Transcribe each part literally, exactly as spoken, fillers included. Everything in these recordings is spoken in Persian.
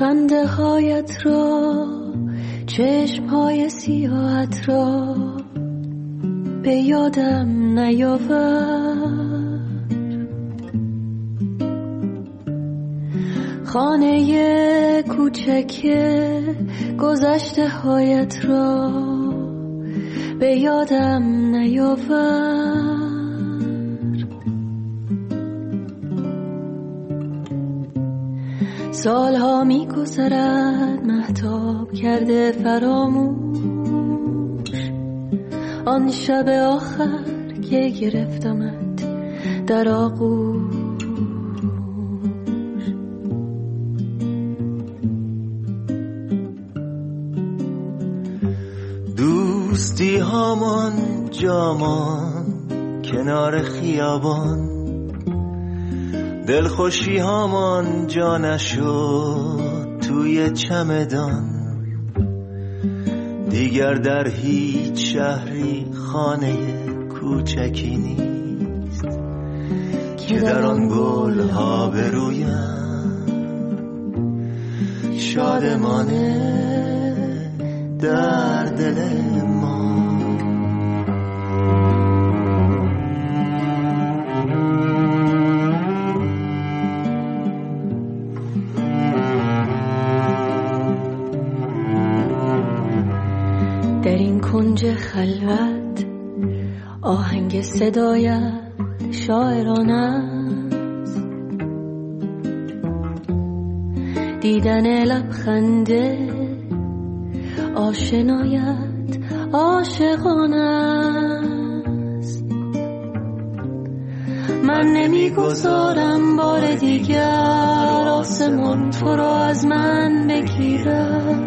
خنده هایت را، چشم های سیاهت را به یادم نیاور. خانه کوچک گذشته هایت را به یادم نیاور. سالها می گذرد مهتاب کرده فراموش، آن شب آخر که گرفتمت در آغوش. دوستی هامان جامان کنار خیابان، دلخوشی هامان جا نشد توی چمدان. دیگر در هیچ شهری خانه کوچکی نیست که در آن گل ها برویم شادمانه در دل ما. در این کنج خلوت آهنگ صدایت شاعرانه است، دیدن لبخنده آشنایت عاشقانه است. من نمیگذارم بار دیگر آسمان تو را از من بگیرد،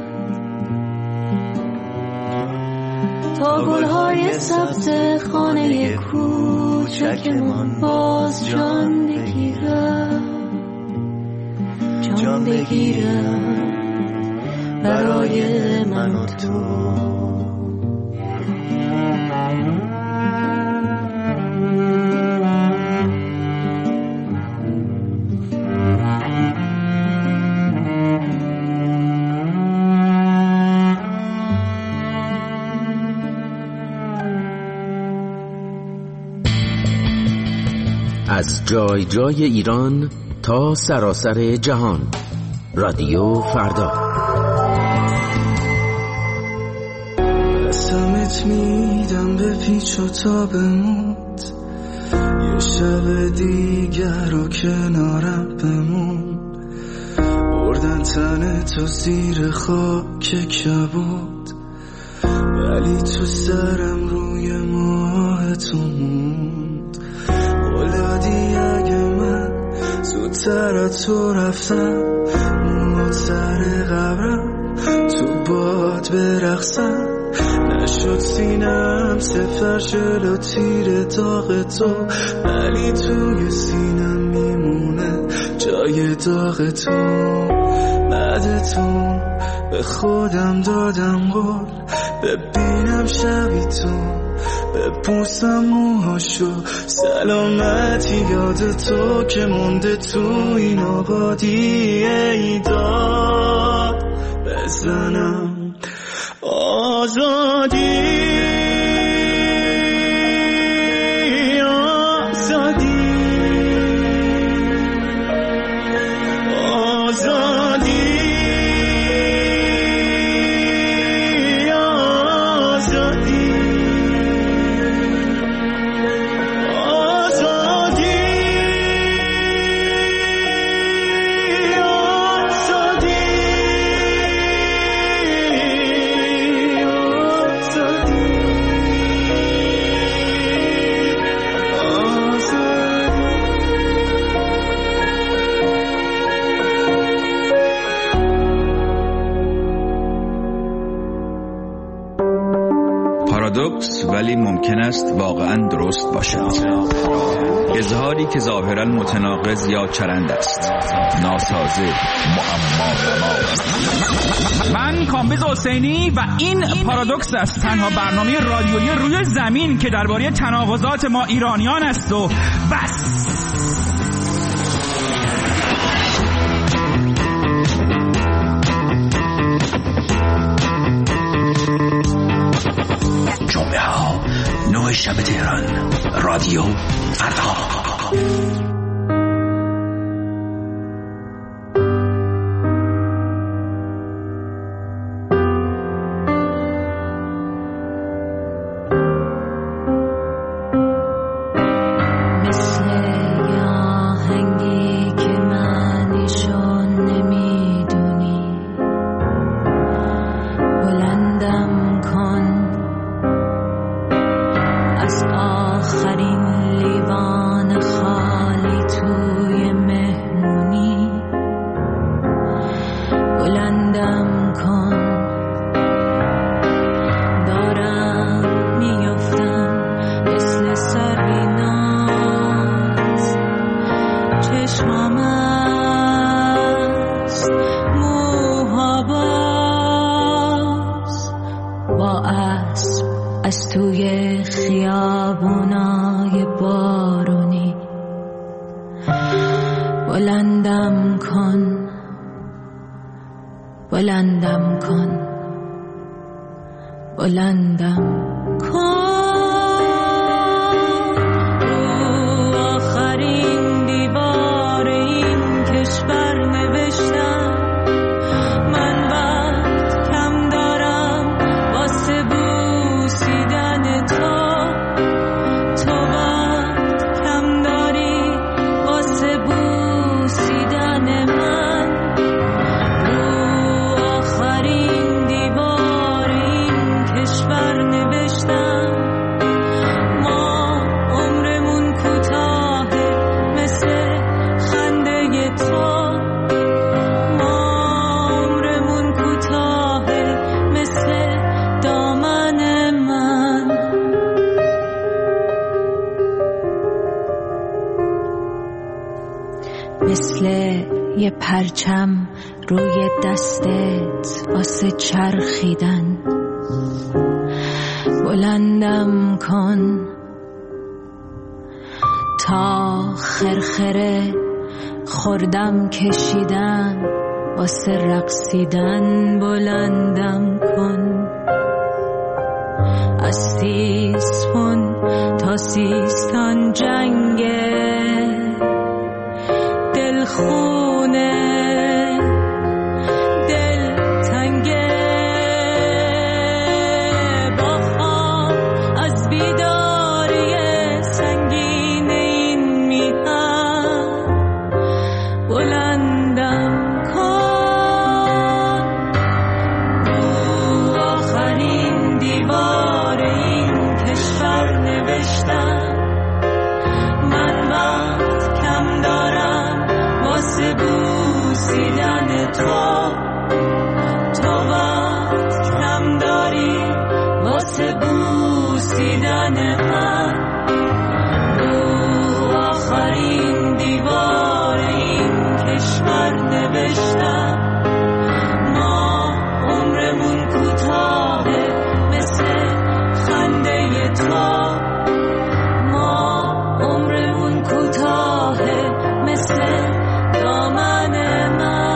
تا گلهای سبز خانه کوچکمان باز جان بگیرد، جان بگیرد برای من و تو. از جای جای ایران تا سراسر جهان، رادیو فردا. قسمت میدم به پیچ و تابموت، یه شب دیگر رو کنارم بمون. بردن تن تو زیر خاک کبود، ولی تو سرم روی ماه تو موند. بلادی اگه من زودتر از تو رفتم، موت سر قبرم تو باد برقصم. نشد سینم سفر شلو تیر داغ تو، ولی توی سینم میمونه جای داغ تو. بعد تو به خودم دادم قول، ببینم شبی تو بپوسم موهاشو. سلامتی یاد تو که مونده تو این آبادی، ای داد بزنم آزادی. پارادوکس ولی ممکن است واقعا درست باشد. اظهاری که ظاهرا متناقض یا چرند است، ناسازه، معما نما. من کامبیز حسینی و این پارادوکس است، تنها برنامه رادیویی روی زمین که درباره تناقضات ما ایرانیان است و بس. رادیو فردا. بلندم کن، بلندم کن رو آخرین دیوار این کشور نوشتم من وقت کم دارم واسه بوسیدن تو، تو وقت کم داری واسه بوسیدن من. رو آخرین دیوار این کشور نوشتم ما عمرمون کوتاهه مثل خنده تو، ما عمرمون کوتاهه مثل دامن من. مثل یه پرچم روی دستت واسه چرخیدن بلندم کن تا خرخره خوردم کشیدم واسه رقصیدن بلندم کن. از سیسفون تا سیستان جنگه دلخونه دل تنگه با خواب از بیداری سنگین این میهن بلندم کن رو آخرین دیوار این کشور نوشتم من وقت کم دارم واسه بوسیدن تو، تو وقت کم داری واسه بوسیدن من. رو آخرین دیوار این کشور نوشتم ما عمرمون کوتاهه مثل خنده تو، ما عمرمون کوتاهه مثل دامن من.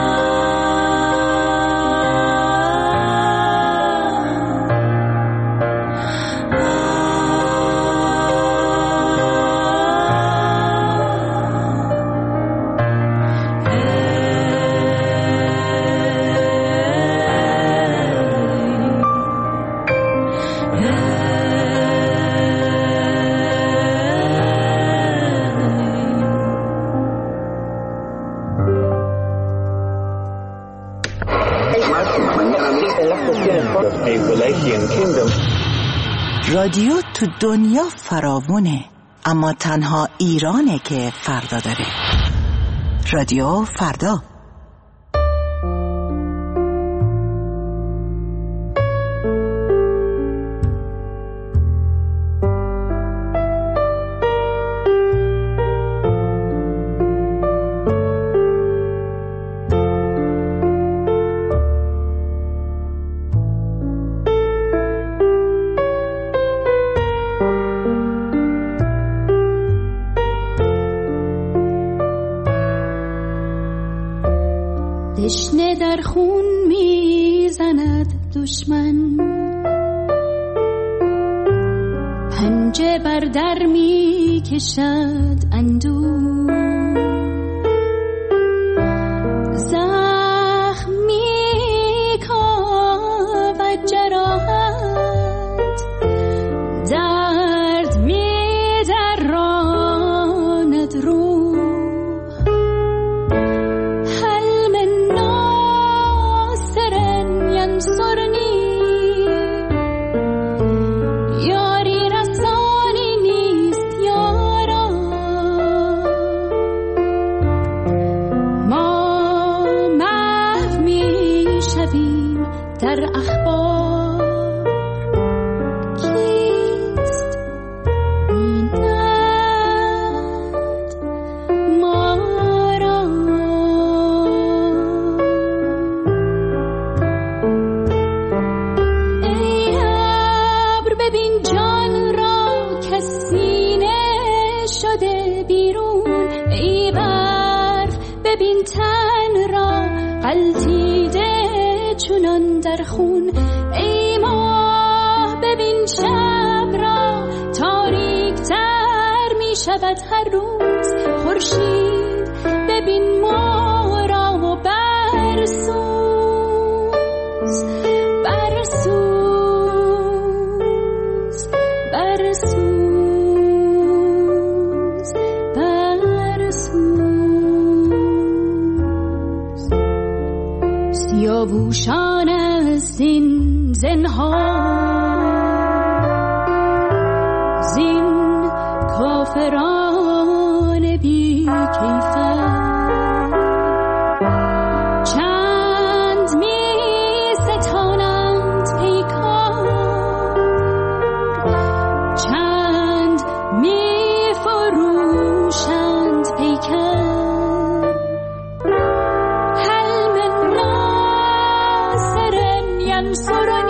رادیو تو دنیا فراوونه اما تنها ایرانه که فردا داره. رادیو فردا. تشنه در خون میزند دشمن، پنجه رنج بر در می کشد اندوه، زخم می کاود جراحت، درد می دراند روح. هل من ناصر ینصرنی، یاری رسانی نیست یارا. ما محو می شویم در اخبار، کیست بیند ما را؟ ای ابر ببین جان را که سینه شده بیرون، ای برف ببین تن را غلطیده چونان در خون، ای ماه ببین شب را تاریک تر می شود هر روز، خورشید ببین ما را و برسوز، برسوز، برسوز، برسوز. سیاووشان از زین زنهار، زین کافران بی کیفر، چند می ستانند پیکار، چند می فروشند پیکر. هل من ناصر ینصرنی،